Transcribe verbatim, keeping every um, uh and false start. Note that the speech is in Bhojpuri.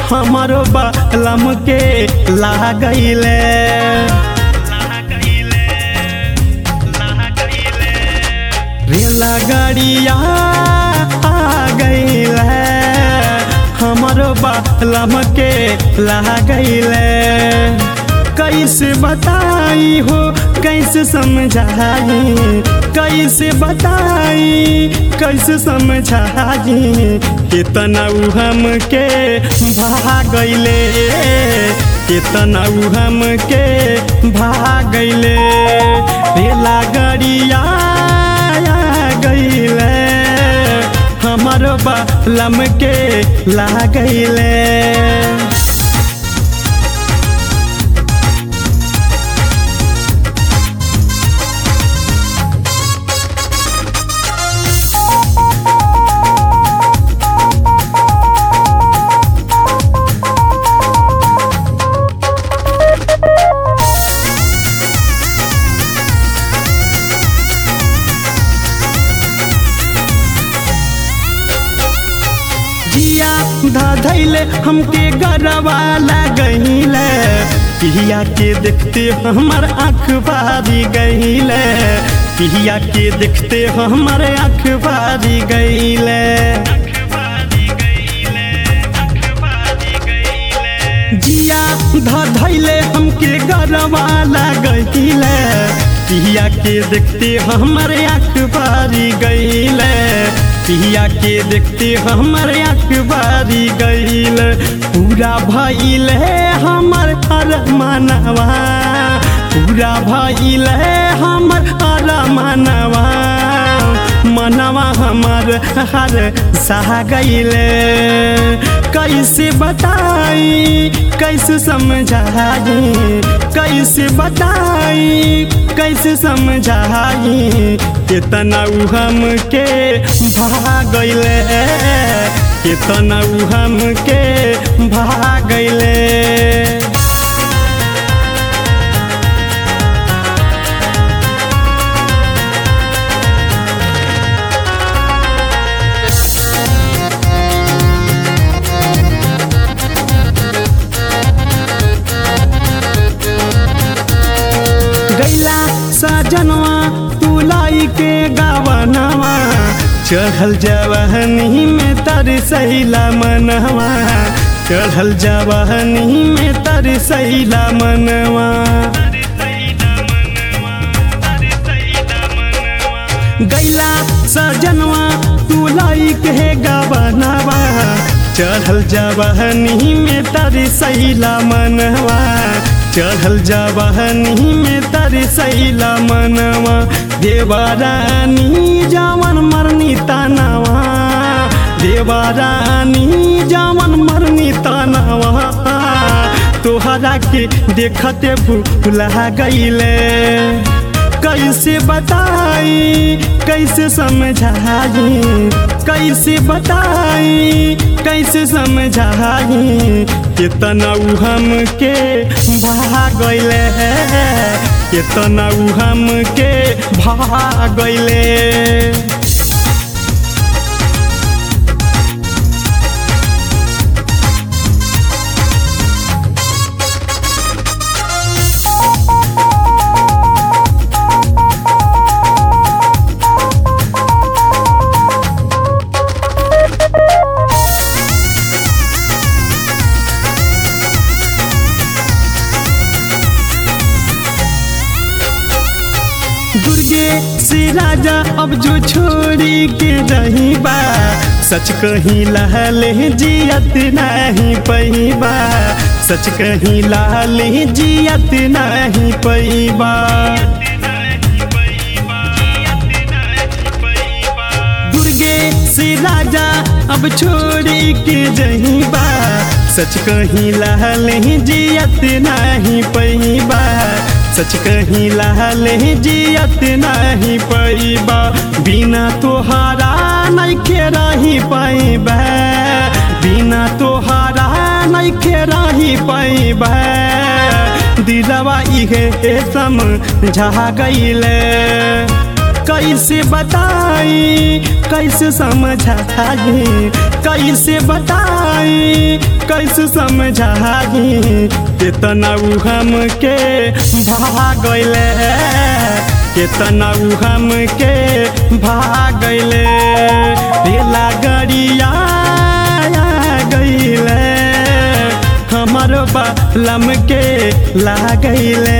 हमारो बालम के लागैले रेला गाड़िया आ गईले हमारो बालम के लागैले कैसे बताई हो कैसे समझाई कैसे बताई कैसे समझाई कितना उ हमके भागैले कितना उ हमके भागैले रेला गाड़िया गईले हमारो बालम के लागैले जिया धैले हमके गरवा लगैले पिया के देखते हमर आँख बारी गईले पिया के देखते हमर आँख बारी गईले जिया धैले हमके गरवा लगैले पिया के देखते हमर आँख बारी गईले पिया के देखते हमर आँख बारी गईल पूरा भइल हमर अरमानवा पूरा भइल हमर अरमानवा मनवा हमर हर सह गईल कैसे बताई कैसे समझाई कैसे बताई कैसे समझाई कितना उ हमके भागैले कितना उ हमके भागैले गैला सजनवा तुलाई के गावनवा चढ़ल जवानी में तरसैला मनवा चढ़ल जवानी में तरसैला मनवा गैला सजनवा तुलाई के गावनवा चढ़ल जवानी में तरसैला मनवा चढ़ल जवानी में तरसैला मनवा देवारानी जवन मरनी तनवा देवारानी जवन मरनी तनवा तोहरा के देखते भूला गईले कैसे बताई कैसे समझाई कैसे बताई कैसे समझाई कितना उ हमके भागैले कितना उ हमके भागैले दुर्गे से राजा अब जो छोड़ी के रही बा सच कहीं लहले जियत नहीं पैबा सच कहीं लहले जियत नहीं पैबा दुर्गे से राजा अब छोड़ी के रही बा सच कहीं लहले जियत नहीं पैबा सच कहीं लहले जियत नहीं पैबा बिना तोहारा नइखे रही पैबा बिना तोहारा नइखे रही पैबा दिलवा इहे समझा गईले कैसे बताई कैसे समझाई कैसे बताई कैसे समझाही कितना उ हमके भागले कितना उ हमके भागले तेला गरिया गईले हमारो बालम के लागैले